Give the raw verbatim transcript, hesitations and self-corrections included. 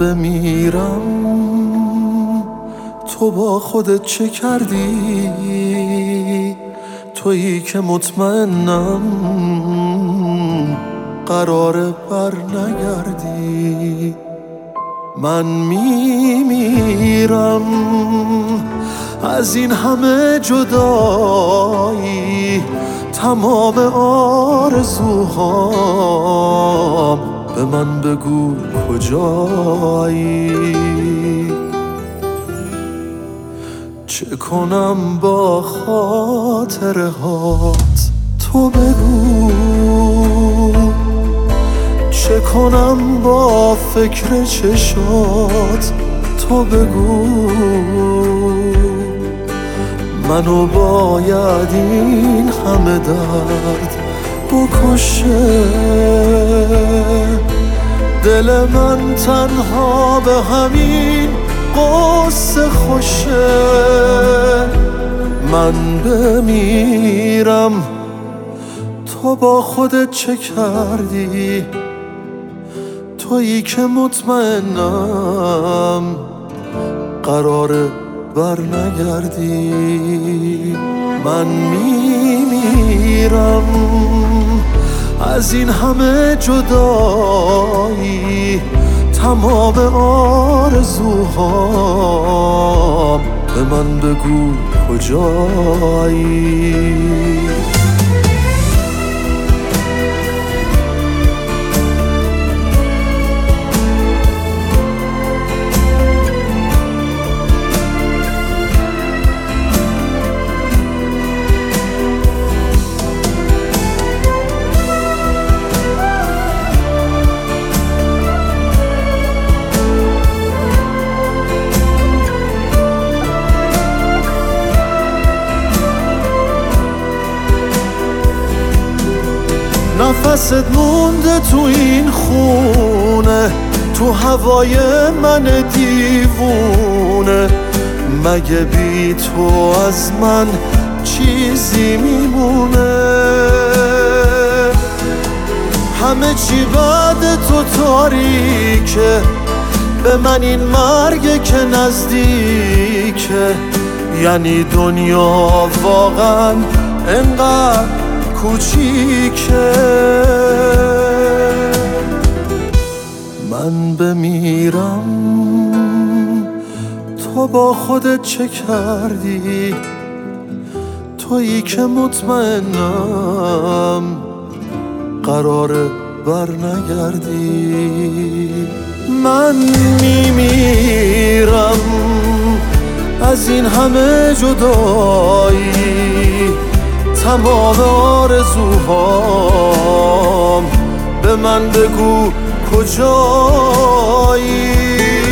بمیرم تو با خودت چه کردی؟ تویی که مطمئنم قراره بر نگردی. من میمیرم از این همه جدایی، تمام آرزوهام به من بگو کجایی. چه کنم با خاطره هات تو بگو، چه کنم با فکر چشات تو بگو. منو باید این همه درد بکشه، دل من تنها به همین قصه خوشه. من بمیرم تو با خودت چه کردی؟ تویی که مطمئنم قراره بر نگردی. من میمیرم از این همه جدایی، تمام آرزوهام به من بگو کجایی. نفست مونده تو این خونه، تو هوای من دیوونه. مگه بی تو از من چیزی میمونه؟ همه چی بعد تو تاریکه، به من این مرگ که نزدیکه. یعنی دنیا واقعا انقدر کوچیکه. من بمیرم تو با خودت چه کردی؟ تویی که مطمئنم قراره بر نگردی. من میمیرم از این همه جدایی، تمام آرزوهام به من بگو کجایی.